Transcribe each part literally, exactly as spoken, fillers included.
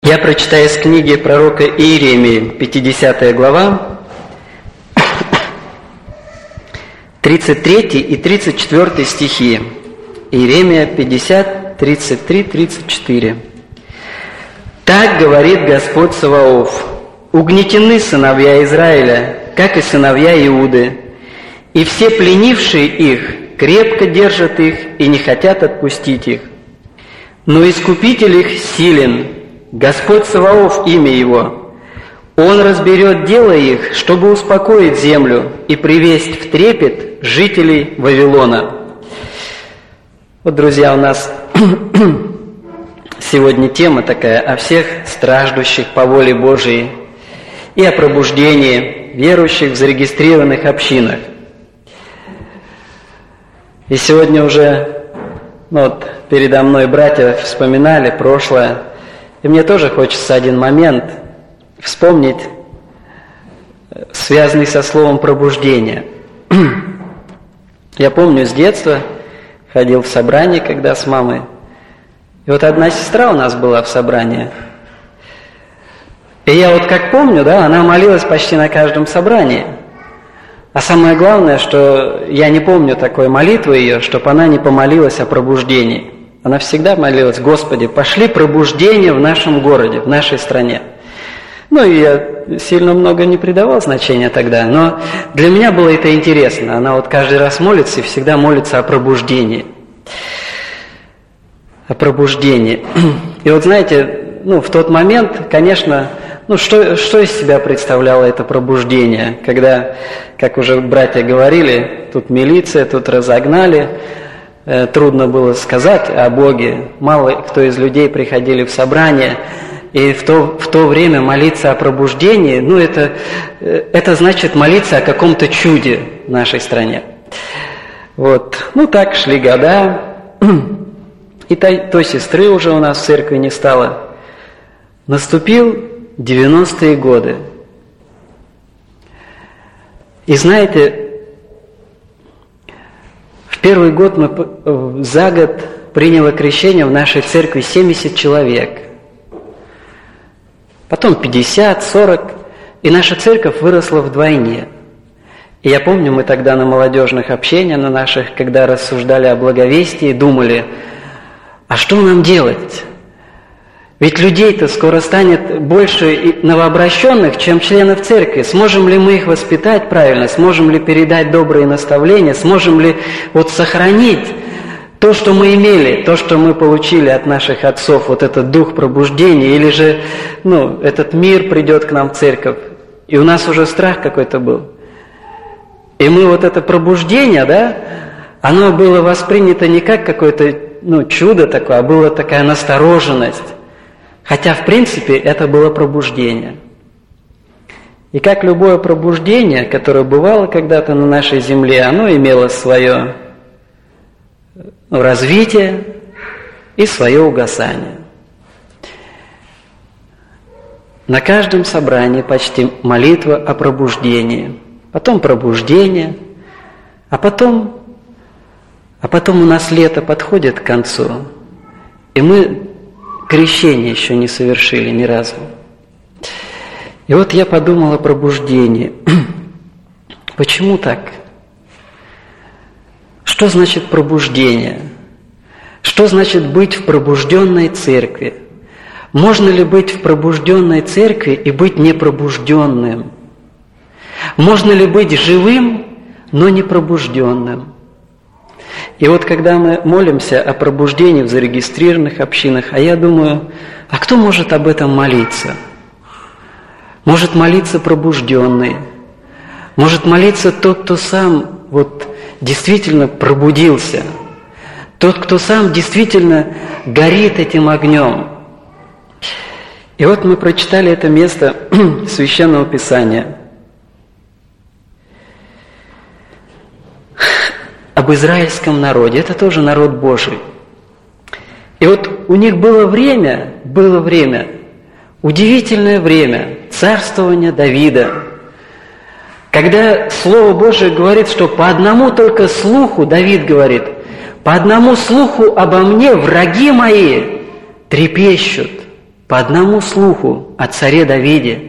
Я прочитаю из книги пророка Иеремии, пятидесятая глава, тридцать третий и тридцать четвёртый стихи. Иеремия пятьдесят, тридцать три, тридцать четыре. «Так говорит Господь Саваоф: угнетены сыновья Израиля, как и сыновья Иуды, и все пленившие их крепко держат их и не хотят отпустить их. Но Искупитель их силен, Господь Саваоф имя Его. Он разберет дело их, чтобы успокоить землю и привесть в трепет жителей Вавилона». Вот, друзья, у нас сегодня тема такая о всех страждущих по воле Божией и о пробуждении верующих в зарегистрированных общинах. И сегодня уже, ну вот, передо мной братья вспоминали прошлое, и мне тоже хочется один момент вспомнить, связанный со словом «пробуждение». Я помню, с детства ходил в собрание, когда с мамой. И вот одна сестра у нас была в собрании. И я вот как помню, да, она молилась почти на каждом собрании. А самое главное, что я не помню такой молитвы ее, чтобы она не помолилась о пробуждении. Она всегда молилась: «Господи, пошли пробуждение в нашем городе, в нашей стране». Ну, и я сильно много не придавал значения тогда, но для меня было это интересно. Она вот каждый раз молится и всегда молится о пробуждении. О пробуждении. И вот знаете, ну, в тот момент, конечно, ну, что, что из себя представляло это пробуждение, когда, как уже братья говорили, тут милиция, тут разогнали, э, трудно было сказать о Боге, мало кто из людей приходили в собрание. И в то, в то время молиться о пробуждении, ну, это, это значит молиться о каком-то чуде в нашей стране. Вот. Ну, так шли года. И той, той сестры уже у нас в церкви не стало. Наступил девяностые годы. И знаете, в первый год мы за год приняло крещение в нашей церкви семьдесят человек. Потом пятьдесят, сорок, и наша церковь выросла вдвойне. И я помню, мы тогда на молодежных общениях, на наших, когда рассуждали о благовестии, думали: а что нам делать? Ведь людей-то скоро станет больше новообращенных, чем членов церкви. Сможем ли мы их воспитать правильно? Сможем ли передать добрые наставления? Сможем ли вот сохранить то, что мы имели, то, что мы получили от наших отцов, вот этот дух пробуждения, или же, ну, этот мир придет к нам в церковь, и у нас уже страх какой-то был. И мы вот это пробуждение, да, оно было воспринято не как какое-то, ну, чудо такое, а была такая настороженность. Хотя, в принципе, это было пробуждение. И как любое пробуждение, которое бывало когда-то на нашей земле, оно имело свое развитие и свое угасание. На каждом собрании почти молитва о пробуждении, потом пробуждение, а потом, а потом у нас лето подходит к концу, и мы крещение еще не совершили ни разу. И вот я подумал о пробуждении. Почему так? Что значит пробуждение? Что значит быть в пробужденной церкви? Можно ли быть в пробужденной церкви и быть непробужденным? Можно ли быть живым, но не пробужденным? И вот когда мы молимся о пробуждении в зарегистрированных общинах, а я думаю, а кто может об этом молиться? Может молиться пробужденный, может молиться тот, кто сам вот действительно пробудился, тот, кто сам действительно горит этим огнем. И вот мы прочитали это место Священного Писания об израильском народе. Это тоже народ Божий. И вот у них было время, было время, удивительное время царствования Давида, когда Слово Божие говорит, что по одному только слуху, Давид говорит, по одному слуху обо мне враги мои трепещут. по одному слуху о царе Давиде.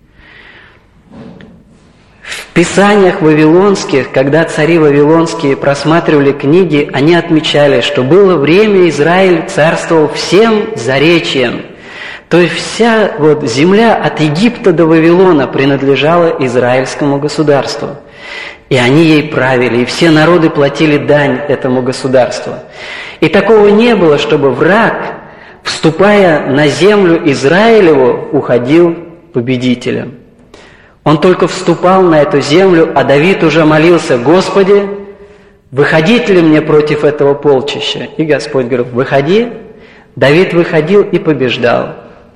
В Писаниях вавилонских, когда цари вавилонские просматривали книги, они отмечали, что было время, Израиль царствовал всем заречьем. То есть вся вот земля от Египта до Вавилона принадлежала израильскому государству. И они ей правили, и все народы платили дань этому государству. И такого не было, чтобы враг, вступая на землю Израилеву, уходил победителем. Он только вступал на эту землю, а Давид уже молился: «Господи, выходить ли мне против этого полчища?» И Господь говорил: «Выходи». Давид выходил и побеждал.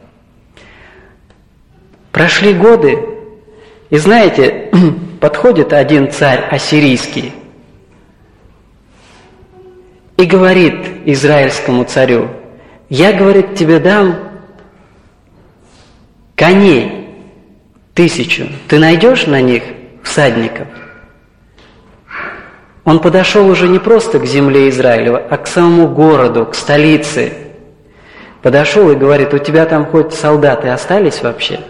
Прошли годы, и знаете, подходит один царь ассирийский и говорит израильскому царю: «Я, говорит, тебе дам коней тысячу, ты найдешь на них всадников?» Он подошел уже не просто к земле Израилева, а к самому городу, к столице. Подошел и говорит: «У тебя там хоть солдаты остались вообще?»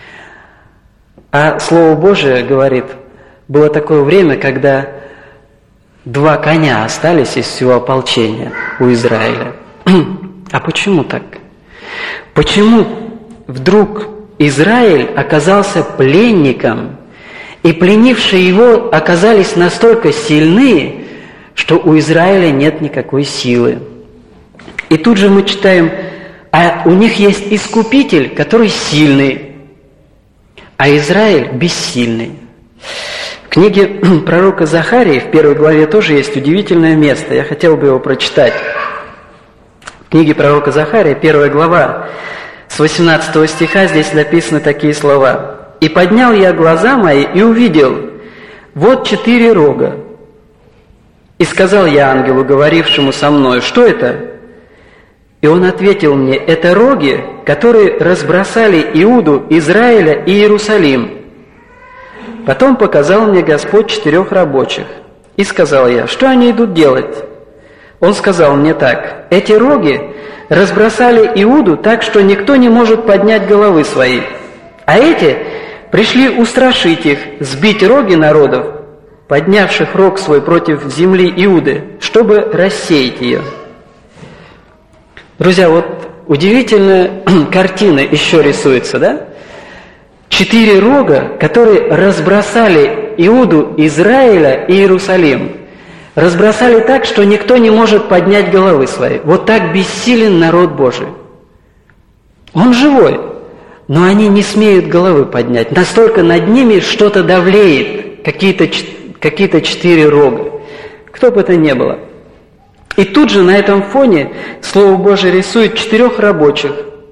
А Слово Божие говорит, было такое время, когда два коня остались из всего ополчения у Израиля. А почему так? Почему вдруг Израиль оказался пленником, и пленившие его оказались настолько сильны, что у Израиля нет никакой силы? И тут же мы читаем, а у них есть искупитель, который сильный, а Израиль бессильный. В книге пророка Захарии в первой главе тоже есть удивительное место. Я хотел бы его прочитать. В книге пророка Захарии, первая глава, с восемнадцатого стиха здесь написаны такие слова. «И поднял я глаза мои и увидел, вот четыре рога. И сказал я ангелу, говорившему со мной: что это? И он ответил мне: это роги, которые разбросали Иуду, Израиля и Иерусалим. Потом показал мне Господь четырех рабочих. И сказал я: что они идут делать? Он сказал мне так: эти роги разбросали Иуду так, что никто не может поднять головы свои. А эти пришли устрашить их, сбить роги народов, поднявших рог свой против земли Иуды, чтобы рассеять ее». Друзья, вот удивительная картина еще рисуется, да? Четыре рога, которые разбросали Иуду, Израиля и Иерусалим. Разбросали так, что никто не может поднять головы свои. Вот так бессилен народ Божий. Он живой, но они не смеют головы поднять. Настолько над ними что-то давлеет, какие-то, какие-то четыре рога. Кто бы это ни было. И тут же на этом фоне Слово Божие рисует четырех рабочих.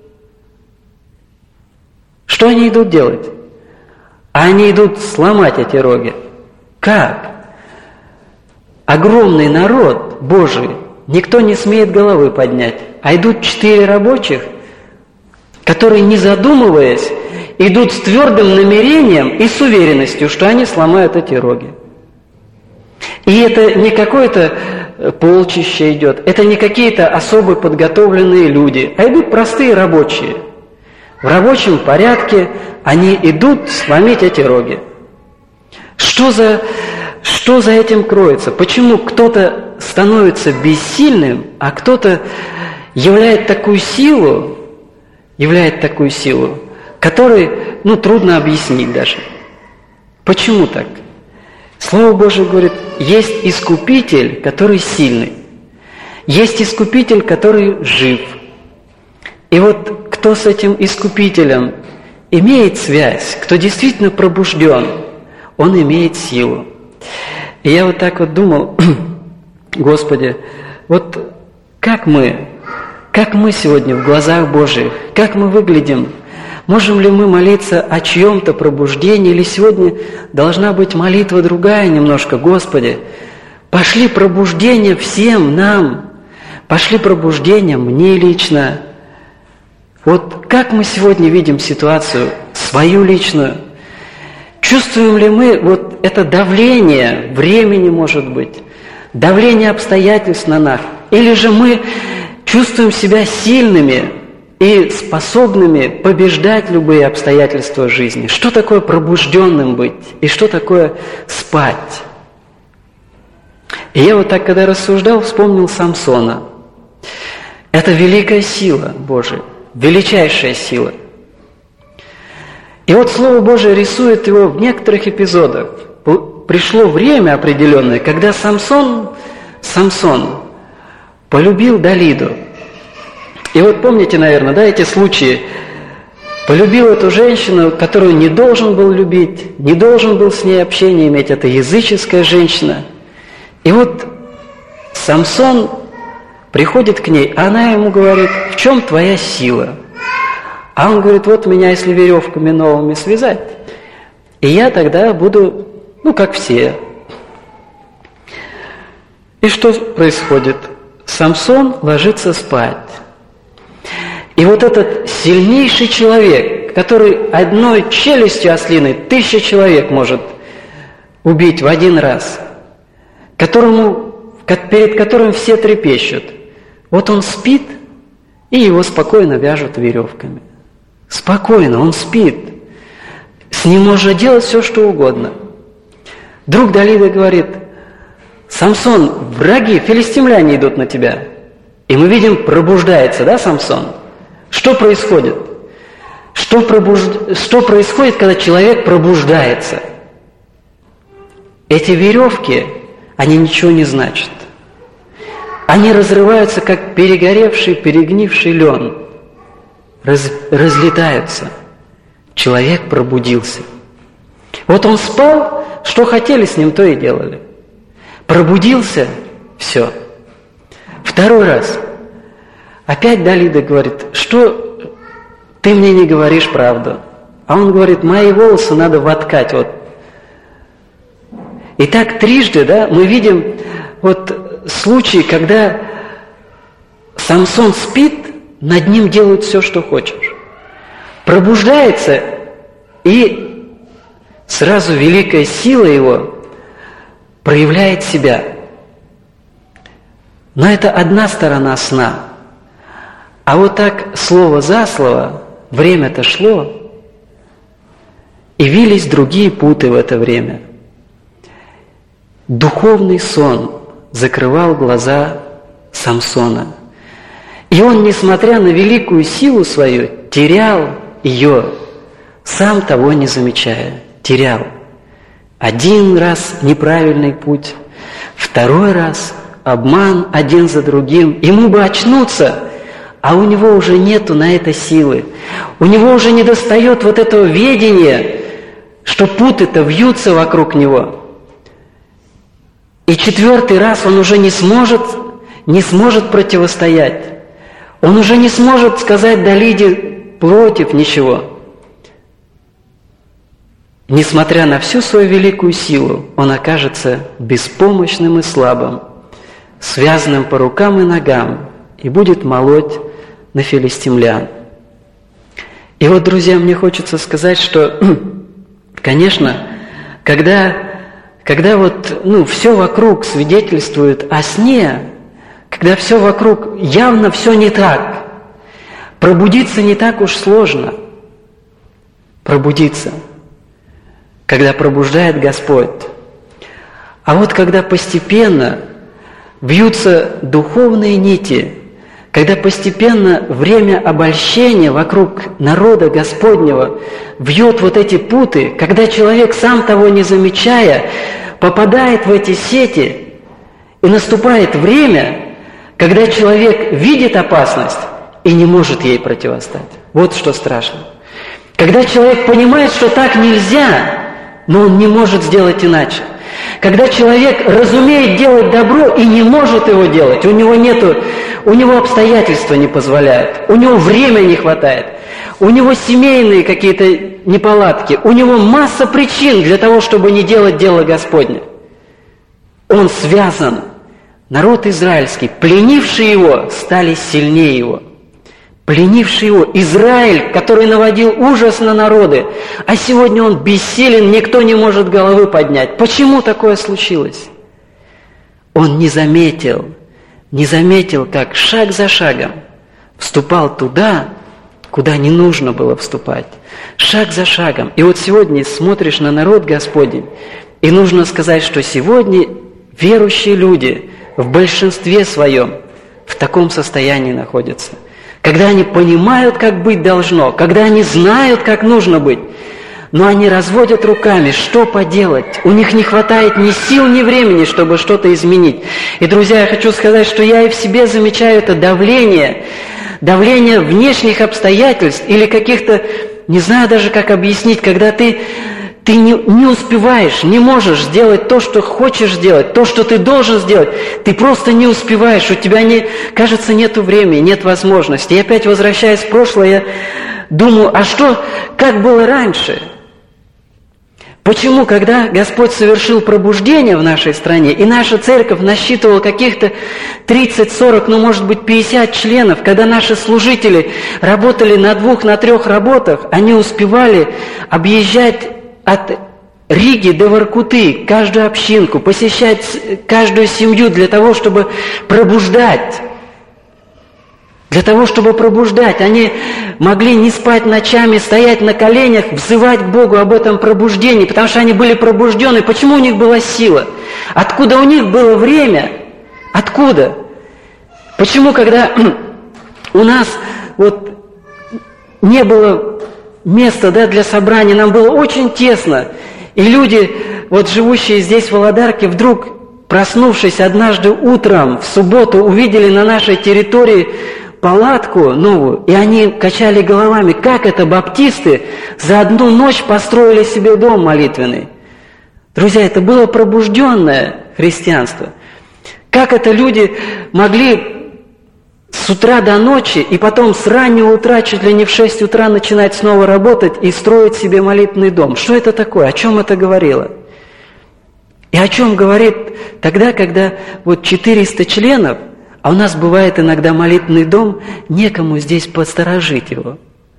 Что они идут делать? А они идут сломать эти роги. Как? Огромный народ Божий, никто не смеет головы поднять. А идут четыре рабочих, которые, не задумываясь, идут с твердым намерением и с уверенностью, что они сломают эти роги. И это не какое-то полчище идет, это не какие-то особо подготовленные люди, а идут простые рабочие. В рабочем порядке они идут сломить эти роги. Что за, что за этим кроется? Почему кто-то становится бессильным, а кто-то являет такую силу, являет такую силу, которой, ну, трудно объяснить даже. Почему так? Слово Божие говорит, есть искупитель, который сильный. Есть искупитель, который жив. И вот кто с этим искупителем имеет связь, кто действительно пробужден, он имеет силу. И я вот так вот думал, Господи, вот как мы, как мы сегодня в глазах Божьих, как мы выглядим? Можем ли мы молиться о чьем-то пробуждении, или сегодня должна быть молитва другая немножко? Господи, пошли пробуждение всем нам, пошли пробуждение мне лично. Вот как мы сегодня видим ситуацию, свою личную? Чувствуем ли мы вот это давление времени, может быть, давление обстоятельств на нас? Или же мы чувствуем себя сильными, и способными побеждать любые обстоятельства жизни. Что такое пробужденным быть и что такое спать? И я вот так, когда рассуждал, вспомнил Самсона. Это великая сила Божия, величайшая сила. И вот Слово Божие рисует его в некоторых эпизодах. Пришло время определенное, когда Самсон, Самсон полюбил Далиду. И вот помните, наверное, да, эти случаи. Полюбил эту женщину, которую не должен был любить, не должен был с ней общение иметь. Это языческая женщина. И вот Самсон приходит к ней, а она ему говорит: в чем твоя сила? А он говорит: вот меня, если веревками новыми связать, и я тогда буду, ну, как все. И что происходит? Самсон ложится спать. И вот этот сильнейший человек, который одной челюстью ослиной тысяча человек может убить в один раз, которому, перед которым все трепещут, вот он спит, и его спокойно вяжут веревками. Спокойно, он спит. С ним можно делать все, что угодно. Друг Далида говорит: Самсон, враги, филистимляне идут на тебя. И мы видим, пробуждается, да, Самсон? Что происходит? Что, пробуж... что происходит, когда человек пробуждается? Эти веревки, они ничего не значат. Они разрываются, как перегоревший, перегнивший лен. Раз... Разлетаются. Человек пробудился. Вот он спал, что хотели с ним, то и делали. Пробудился, все. Второй раз. Опять Далида говорит: что ты мне не говоришь правду? А он говорит: мои волосы надо воткать. Вот. И так трижды, да, мы видим вот случаи, когда Самсон спит, над ним делают все, что хочешь. Пробуждается, и сразу великая сила его проявляет себя. Но это одна сторона сна. А вот так слово за слово, время-то шло, и вились другие путы в это время. Духовный сон закрывал глаза Самсона. И он, несмотря на великую силу свою, терял ее, сам того не замечая, терял. Один раз неправильный путь, второй раз обман один за другим. Ему бы очнуться, а у него уже нету на это силы. У него уже не достает вот этого ведения, что путы-то вьются вокруг него. И четвертый раз он уже не сможет, не сможет противостоять. Он уже не сможет сказать Далиде против ничего. Несмотря на всю свою великую силу, он окажется беспомощным и слабым, связанным по рукам и ногам, и будет молоть на филистимлян. И вот, друзья, мне хочется сказать, что, конечно, когда, когда вот, ну, все вокруг свидетельствует о сне, когда все вокруг явно все не так, пробудиться не так уж сложно. Пробудиться, когда пробуждает Господь. А вот когда постепенно вьются духовные нити, когда постепенно время обольщения вокруг народа Господнего вьет вот эти путы, когда человек, сам того не замечая, попадает в эти сети, и наступает время, когда человек видит опасность и не может ей противостать. Вот что страшно. Когда человек понимает, что так нельзя, но он не может сделать иначе. Когда человек разумеет делать добро и не может его делать, у него нету, у него обстоятельства не позволяют, у него времени не хватает, у него семейные какие-то неполадки, у него масса причин для того, чтобы не делать дело Господне. Он связан. Народ израильский, пленивший его, стали сильнее его. Пленивший его Израиль, который наводил ужас на народы, а сегодня он бессилен, никто не может головы поднять. Почему такое случилось? Он не заметил, не заметил, как шаг за шагом вступал туда, куда не нужно было вступать. Шаг за шагом. И вот сегодня смотришь на народ Господень, и нужно сказать, что сегодня верующие люди в большинстве своем в таком состоянии находятся. Когда они понимают, как быть должно, когда они знают, как нужно быть, но они разводят руками, что поделать? У них не хватает ни сил, ни времени, чтобы что-то изменить. И, друзья, я хочу сказать, что я и в себе замечаю это давление, давление внешних обстоятельств или каких-то, не знаю даже, как объяснить, когда ты, ты не, не успеваешь, не можешь сделать то, что хочешь сделать, то, что ты должен сделать. Ты просто не успеваешь, у тебя, не, кажется, нету времени, нет возможности. И опять, возвращаясь в прошлое, я думаю, а что, как было раньше? Почему, когда Господь совершил пробуждение в нашей стране, и наша церковь насчитывала каких-то тридцать, сорок, ну, может быть, пятьдесят членов, когда наши служители работали на двух, на трех работах, они успевали объезжать от Риги до Воркуты каждую общинку, посещать каждую семью для того, чтобы пробуждать. Для того, чтобы пробуждать. Они могли не спать ночами, стоять на коленях, взывать к Богу об этом пробуждении, потому что они были пробуждены. Почему у них была сила? Откуда у них было время? Откуда? Почему, когда у нас вот не было места, да, для собрания, нам было очень тесно, и люди, вот живущие здесь, в Володарке, вдруг, проснувшись однажды утром, в субботу, увидели на нашей территории палатку новую, и они качали головами, как это баптисты за одну ночь построили себе дом молитвенный. Друзья, это было пробужденное христианство. Как это люди могли с утра до ночи, и потом с раннего утра, чуть ли не в шесть утра, начинать снова работать и строить себе молитвенный дом. Что это такое? О чем это говорило? И о чем говорит тогда, когда вот четыреста членов, а у нас бывает иногда молитвенный дом, некому здесь посторожить его.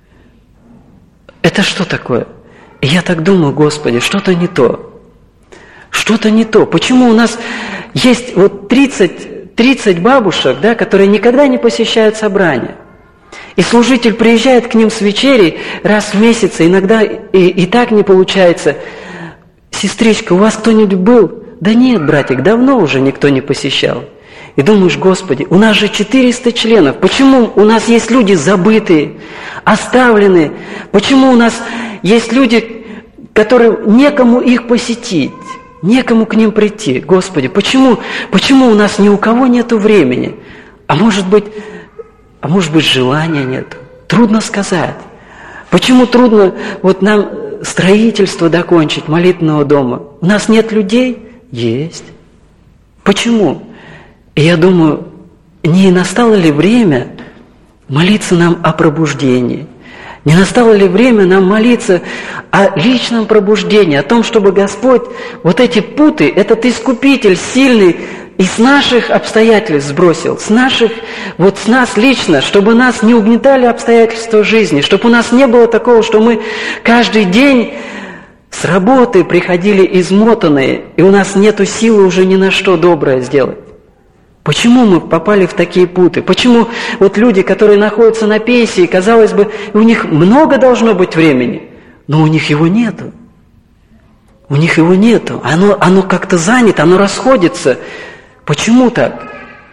Это что такое? И я так думаю, Господи, что-то не то. Что-то не то. Почему у нас есть вот тридцать, тридцать бабушек, да, которые никогда не посещают собрания? И служитель приезжает к ним с вечерей раз в месяц, иногда и, и так не получается. Сестричка, у вас кто-нибудь был? Да нет, братик, давно уже никто не посещал. И думаешь, Господи, у нас же четыреста членов. Почему у нас есть люди забытые, оставленные? Почему у нас есть люди, которым некому их посетить, некому к ним прийти? Господи, почему, почему у нас ни у кого нету времени? А может быть, а может быть, желания нет? Трудно сказать. Почему трудно вот нам строительство докончить молитвенного дома? У нас нет людей? Есть. Почему? И я думаю, не настало ли время молиться нам о пробуждении? Не настало ли время нам молиться о личном пробуждении, о том, чтобы Господь вот эти путы, этот Искупитель сильный, и с наших обстоятельств сбросил, с наших, вот с нас лично, чтобы нас не угнетали обстоятельства жизни, чтобы у нас не было такого, что мы каждый день с работы приходили измотанные, и у нас нету силы уже ни на что доброе сделать. Почему мы попали в такие путы? Почему вот люди, которые находятся на пенсии, казалось бы, у них много должно быть времени, но у них его нету. У них его нету. Оно, оно как-то занято, оно расходится. Почему так?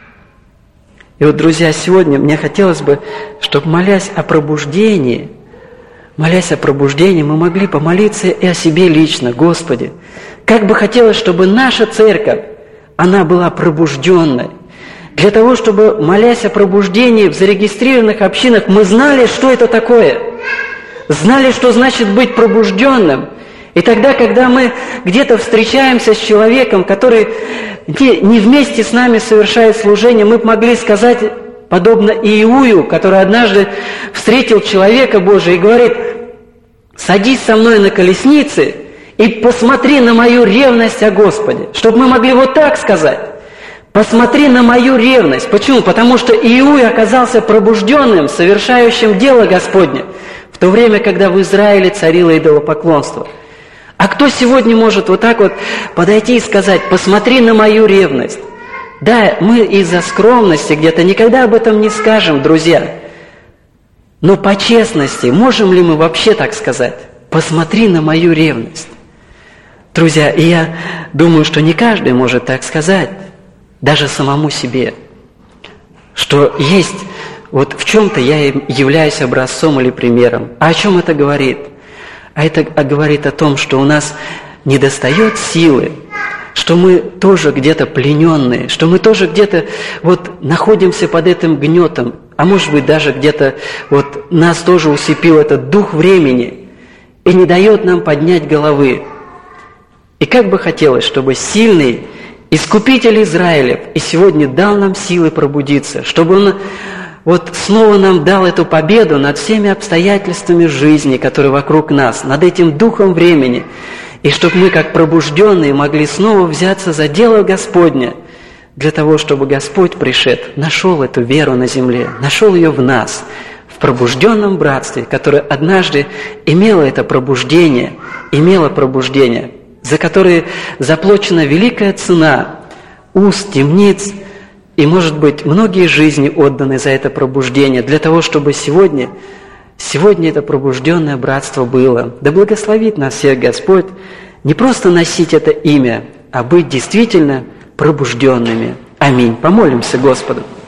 И вот, друзья, сегодня мне хотелось бы, чтобы, молясь о пробуждении, молясь о пробуждении, мы могли помолиться и о себе лично. Господи, как бы хотелось, чтобы наша церковь, она была пробужденной. Для того, чтобы, молясь о пробуждении в зарегистрированных общинах, мы знали, что это такое. Знали, что значит быть пробужденным. И тогда, когда мы где-то встречаемся с человеком, который не, не вместе с нами совершает служение, мы могли сказать, подобно Иую, который однажды встретил человека Божия и говорит: «Садись со мной на колеснице и посмотри на мою ревность о Господе». Чтобы мы могли вот так сказать. Посмотри на мою ревность. Почему? Потому что Иуй оказался пробужденным, совершающим дело Господне, в то время, когда в Израиле царило идолопоклонство. А кто сегодня может вот так вот подойти и сказать: посмотри на мою ревность? Да, мы из-за скромности где-то никогда об этом не скажем, друзья. Но по честности, можем ли мы вообще так сказать? Посмотри на мою ревность. Друзья, и я думаю, что не каждый может так сказать, даже самому себе, что есть, вот в чем-то я являюсь образцом или примером. А о чем это говорит? А это говорит о том, что у нас недостает силы, что мы тоже где-то плененные, что мы тоже где-то вот находимся под этим гнетом, а может быть даже где-то вот нас тоже усыпил этот дух времени и не дает нам поднять головы. И как бы хотелось, чтобы сильный Искупитель Израилев и сегодня дал нам силы пробудиться, чтобы Он вот снова нам дал эту победу над всеми обстоятельствами жизни, которые вокруг нас, над этим духом времени, и чтобы мы, как пробужденные, могли снова взяться за дело Господне, для того, чтобы Господь, пришед, нашел эту веру на земле, нашел ее в нас, в пробужденном братстве, которое однажды имело это пробуждение, имело пробуждение, за которое заплачена великая цена уст, темниц, и, может быть, многие жизни отданы за это пробуждение, для того, чтобы сегодня, сегодня это пробужденное братство было. Да благословит нас всех Господь не просто носить это имя, а быть действительно пробужденными. Аминь. Помолимся Господу.